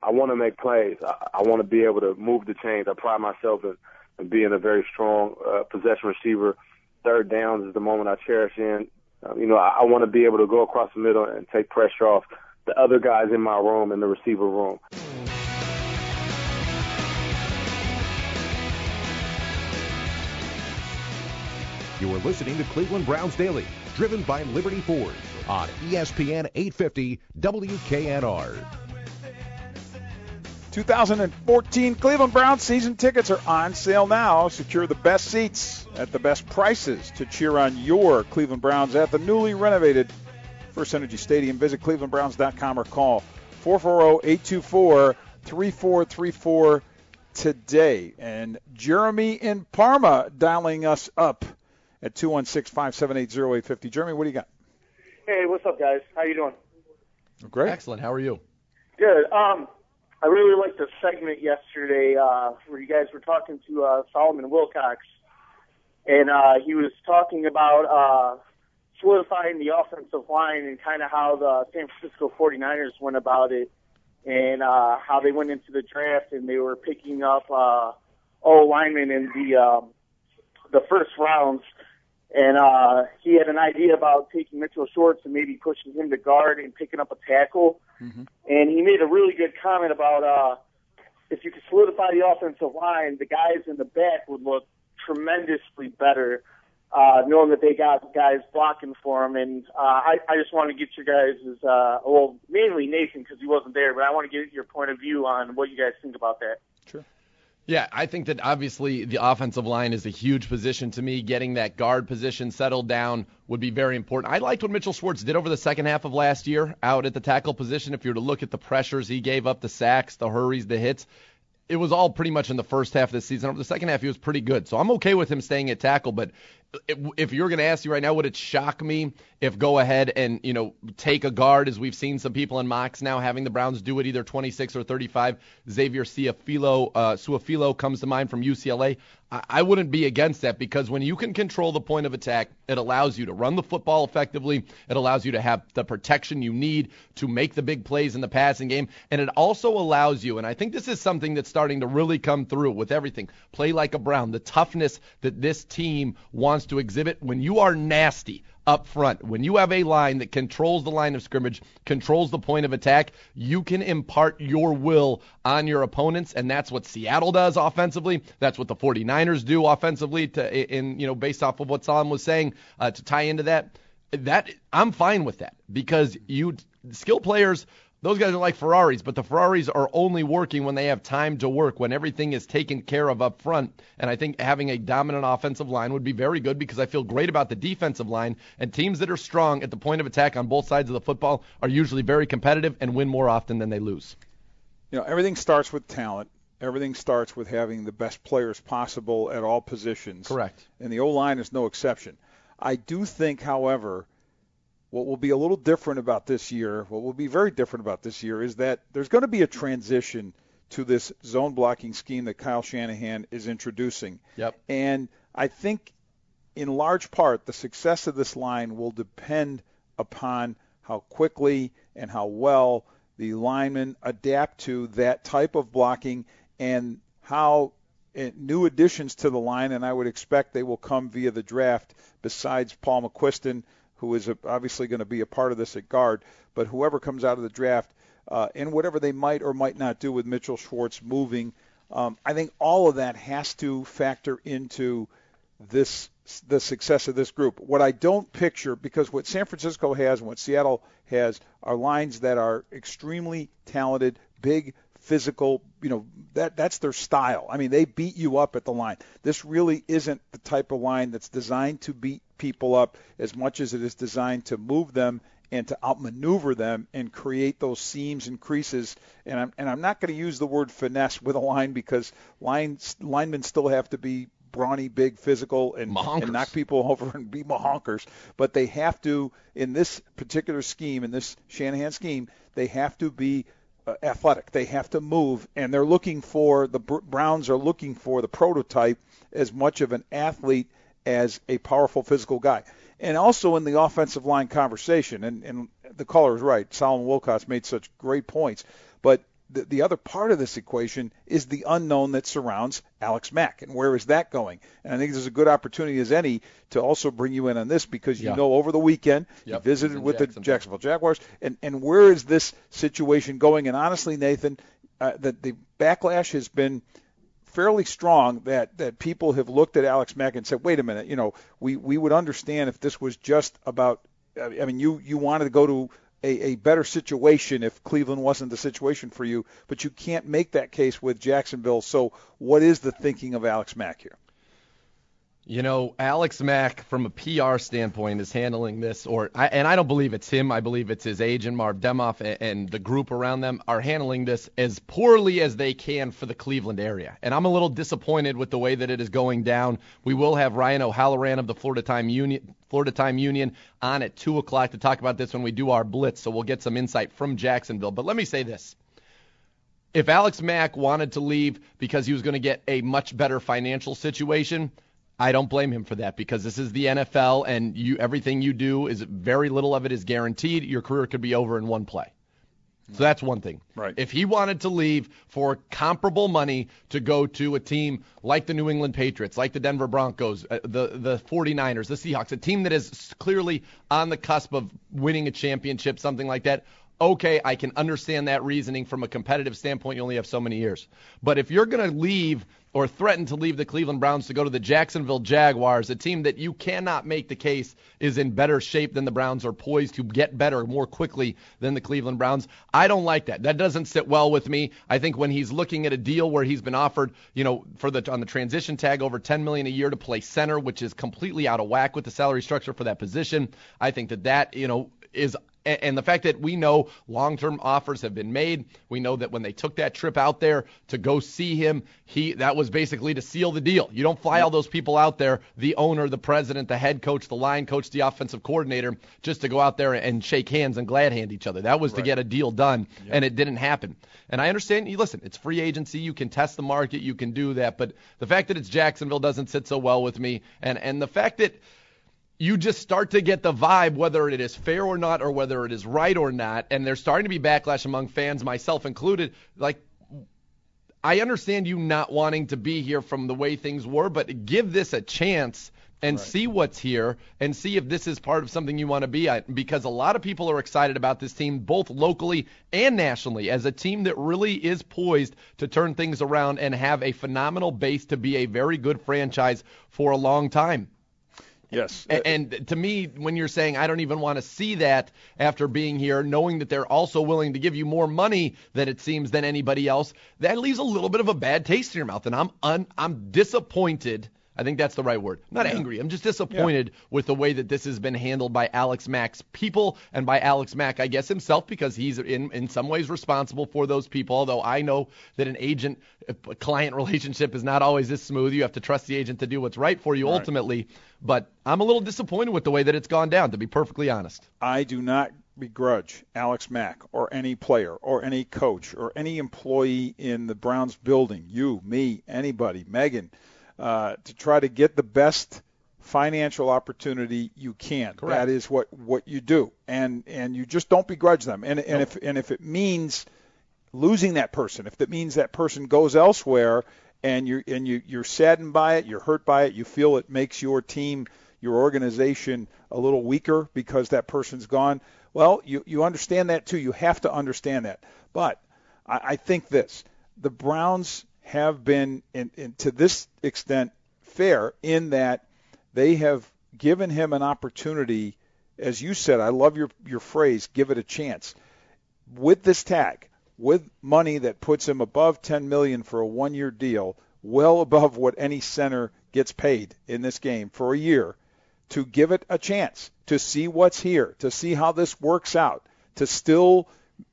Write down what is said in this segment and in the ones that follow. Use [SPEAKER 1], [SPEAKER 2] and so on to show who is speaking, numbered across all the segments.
[SPEAKER 1] I want to make plays. I want to be able to move the chains. I pride myself in being a very strong possession receiver. Third downs is the moment I cherish in. I want to be able to go across the middle and take pressure off the other guys in my room, in the receiver room.
[SPEAKER 2] You are listening to Cleveland Browns Daily, driven by Liberty Ford on ESPN 850 WKNR.
[SPEAKER 3] 2014 Cleveland Browns season tickets are on sale now. Secure the best seats at the best prices to cheer on your Cleveland Browns at the newly renovated First Energy Stadium. Visit clevelandbrowns.com or call 440-824-3434 today. And Jeremy in Parma dialing us up at 216-578-0850. Jeremy, what do you got?
[SPEAKER 4] Hey, what's up, guys? How you doing?
[SPEAKER 3] Great.
[SPEAKER 5] Excellent. How are you?
[SPEAKER 4] Good. I really liked the segment yesterday where you guys were talking to Solomon Wilcox, and he was talking about solidifying the offensive line and kind of how the San Francisco 49ers went about it, and how they went into the draft and they were picking up O-linemen in the first rounds. And he had an idea about taking Mitchell Schwartz and maybe pushing him to guard and picking up a tackle. Mm-hmm. And he made a really good comment about if you could solidify the offensive line, the guys in the back would look tremendously better, knowing that they got guys blocking for them. And I just want to get your guys' mainly Nathan because he wasn't there, but I want to get your point of view on what you guys think about that.
[SPEAKER 3] Sure.
[SPEAKER 5] Yeah, I think that obviously the offensive line is a huge position to me. Getting that guard position settled down would be very important. I liked what Mitchell Schwartz did over the second half of last year out at the tackle position. If you were to look at the pressures he gave up, the sacks, the hurries, the hits, it was all pretty much in the first half of the season. Over the second half, he was pretty good. So I'm okay with him staying at tackle. But if you're going to ask you right now, would it shock me if go ahead and, take a guard, as we've seen some people in mocks now having the Browns do it, either 26 or 35. Xavier Su'a-Filo comes to mind from UCLA. I wouldn't be against that because when you can control the point of attack, it allows you to run the football effectively. It allows you to have the protection you need to make the big plays in the passing game. And it also allows you, and I think this is something that's starting to really come through with everything, play like a Brown, the toughness that this team wants to exhibit when you are nasty up front. When you have a line that controls the line of scrimmage, controls the point of attack, you can impart your will on your opponents, and that's what Seattle does offensively. That's what the 49ers do offensively based off of what Solomon was saying to tie into that. I'm fine with that because skill players, those guys are like Ferraris, but the Ferraris are only working when they have time to work, when everything is taken care of up front. And I think having a dominant offensive line would be very good because I feel great about the defensive line. And teams that are strong at the point of attack on both sides of the football are usually very competitive and win more often than they lose.
[SPEAKER 3] Everything starts with talent. Everything starts with having the best players possible at all positions.
[SPEAKER 5] Correct.
[SPEAKER 3] And the O-line is no exception. I do think, however, what will be a little different about this year, what will be very different about this year, is that there's going to be a transition to this zone blocking scheme that Kyle Shanahan is introducing.
[SPEAKER 5] Yep.
[SPEAKER 3] And I think in large part the success of this line will depend upon how quickly and how well the linemen adapt to that type of blocking and how new additions to the line, and I would expect they will come via the draft besides Paul McQuiston, who is obviously going to be a part of this at guard, but whoever comes out of the draft and whatever they might or might not do with Mitchell Schwartz moving, I think all of that has to factor into the success of this group. What I don't picture, because what San Francisco has and what Seattle has are lines that are extremely talented, big, physical, that's their style. I mean, they beat you up at the line. This really isn't the type of line that's designed to beat people up as much as it is designed to move them and to outmaneuver them and create those seams and creases. And I'm not going to use the word finesse with a line because linemen still have to be brawny, big, physical, and knock people over and be mahonkers. But they have to, in this particular scheme, in this Shanahan scheme, they have to be athletic. They have to move, and they're looking for, the Browns are looking for the prototype as much of an athlete as a powerful physical guy. And also in the offensive line conversation, and the caller is right, Solomon Wilcox made such great points, but the other part of this equation is the unknown that surrounds Alex Mack, and where is that going? And I think there's a good opportunity as any to also bring you in on this, because you know over the weekend you visited with the Jacksonville Jaguars, and where is this situation going? And honestly, Nathan, the backlash has been fairly strong that people have looked at Alex Mack and said, wait a minute, we would understand if this was just about, I mean, you wanted to go to a better situation if Cleveland wasn't the situation for you, but you can't make that case with Jacksonville. So what is the thinking of Alex Mack here?
[SPEAKER 5] Alex Mack, from a PR standpoint, is handling this, and I don't believe it's him. I believe it's his agent, Marv Demoff, and the group around them are handling this as poorly as they can for the Cleveland area. And I'm a little disappointed with the way that it is going down. We will have Ryan O'Halloran of the Florida Time Union on at 2 o'clock to talk about this when we do our blitz, so we'll get some insight from Jacksonville. But let me say this. If Alex Mack wanted to leave because he was going to get a much better financial situation, I don't blame him for that, because this is the NFL, and everything you do is very little of it is guaranteed. Your career could be over in one play. So that's one thing.
[SPEAKER 3] Right.
[SPEAKER 5] If he wanted to leave for comparable money to go to a team like the New England Patriots, like the Denver Broncos, the 49ers, the Seahawks, a team that is clearly on the cusp of winning a championship, something like that, okay, I can understand that reasoning from a competitive standpoint. You only have so many years. But if you're going to leave or threaten to leave the Cleveland Browns to go to the Jacksonville Jaguars, a team that you cannot make the case is in better shape than the Browns, or poised to get better more quickly than the Cleveland Browns, I don't like that. That doesn't sit well with me. I think when he's looking at a deal where he's been offered, on the transition tag over $10 million a year to play center, which is completely out of whack with the salary structure for that position, I think that is. And the fact that we know long-term offers have been made, we know that when they took that trip out there to go see him, that was basically to seal the deal. You don't fly all those people out there, the owner, the president, the head coach, the line coach, the offensive coordinator, just to go out there and shake hands and glad hand each other. That was to get a deal done, and it didn't happen. And I understand, listen, it's free agency. You can test the market. You can do that. But the fact that it's Jacksonville doesn't sit so well with me. And the fact that you just start to get the vibe, whether it is fair or not, or whether it is right or not, and there's starting to be backlash among fans, myself included. Like, I understand you not wanting to be here from the way things were, but give this a chance and see what's here and see if this is part of something you want to be at, because a lot of people are excited about this team, both locally and nationally, as a team that really is poised to turn things around and have a phenomenal base to be a very good franchise for a long time.
[SPEAKER 3] Yes.
[SPEAKER 5] And to me, when you're saying I don't even want to see that after being here, knowing that they're also willing to give you more money than it seems than anybody else, that leaves a little bit of a bad taste in your mouth. And I'm disappointed. I think that's the right word. I'm not angry. I'm just disappointed with the way that this has been handled by Alex Mack's people and by Alex Mack, I guess, himself, because he's in some ways responsible for those people, although I know that an agent-client relationship is not always this smooth. You have to trust the agent to do what's right for you ultimately. But I'm a little disappointed with the way that it's gone down, to be perfectly honest.
[SPEAKER 3] I do not begrudge Alex Mack or any player or any coach or any employee in the Browns building, you, me, anybody, Megan, to try to get the best financial opportunity you can.
[SPEAKER 5] Correct.
[SPEAKER 3] That is what you do, and you just don't begrudge them. And if it means losing that person, if it means that person goes elsewhere, and you're saddened by it, you're hurt by it, you feel it makes your team, your organization a little weaker because that person's gone. Well, you understand that too. You have to understand that. But I think the Browns have been, to this extent, fair in that they have given him an opportunity, as you said, I love your phrase, give it a chance. With this tag, with money that puts him above $10 million for a one-year deal, well above what any center gets paid in this game for a year, to give it a chance, to see what's here, to see how this works out, to still,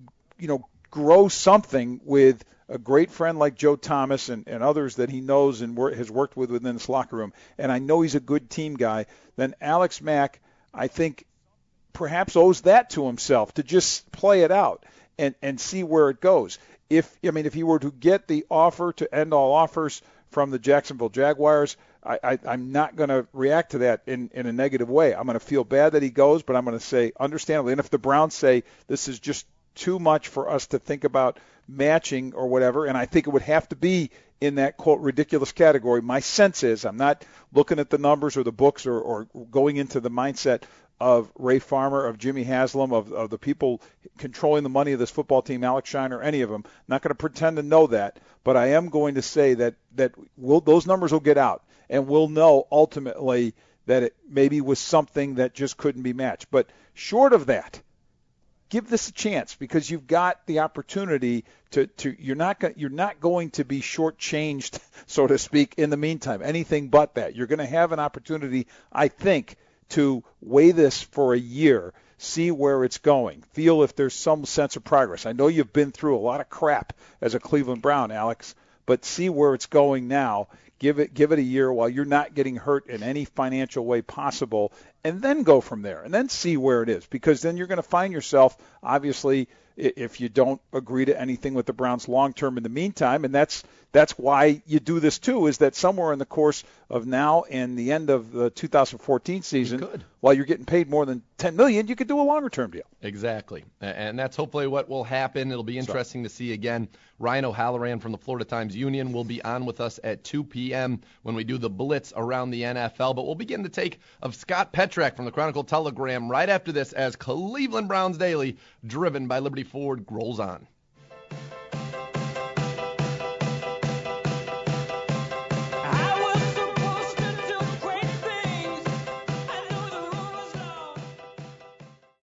[SPEAKER 3] grow something with a great friend like Joe Thomas and others that he knows and has worked with within this locker room, and I know he's a good team guy, then Alex Mack, I think, perhaps owes that to himself, to just play it out and see where it goes. If he were to get the offer to end all offers from the Jacksonville Jaguars, I'm not going to react to that in a negative way. I'm going to feel bad that he goes, but I'm going to say, understandably, and if the Browns say this is just too much for us to think about matching or whatever, and I think it would have to be in that, quote, ridiculous category. My sense is, I'm not looking at the numbers or the books or going into the mindset of Ray Farmer, of Jimmy Haslam, of the people controlling the money of this football team, Alex Shiner, any of them. I'm not going to pretend to know that, but I am going to say that those numbers will get out, and we'll know ultimately that it maybe was something that just couldn't be matched. But short of that, give this a chance, because you've got the opportunity to you're not going to be shortchanged, so to speak, in the meantime. Anything but that. You're going to have an opportunity, I think, to weigh this for a year, see where it's going, feel if there's some sense of progress. I know you've been through a lot of crap as a Cleveland Brown, Alex, but see where it's going now. Give it a year while you're not getting hurt in any financial way possible, and then go from there, and then see where it is, because then you're going to find yourself, obviously, if you don't agree to anything with the Browns long term in the meantime, and that's why you do this too, is that somewhere in the course of now and the end of the 2014 season, while you're getting paid more than $10 million, you could do a longer term deal.
[SPEAKER 5] Exactly, and that's hopefully what will happen. It'll be interesting to see again. Ryan O'Halloran from the Florida Times-Union will be on with us at 2 p.m. when we do the Blitz around the NFL. But we'll begin the take of Scott Petrak from the Chronicle-Telegram right after this as Cleveland Browns Daily, driven by Liberty Ford, rolls on.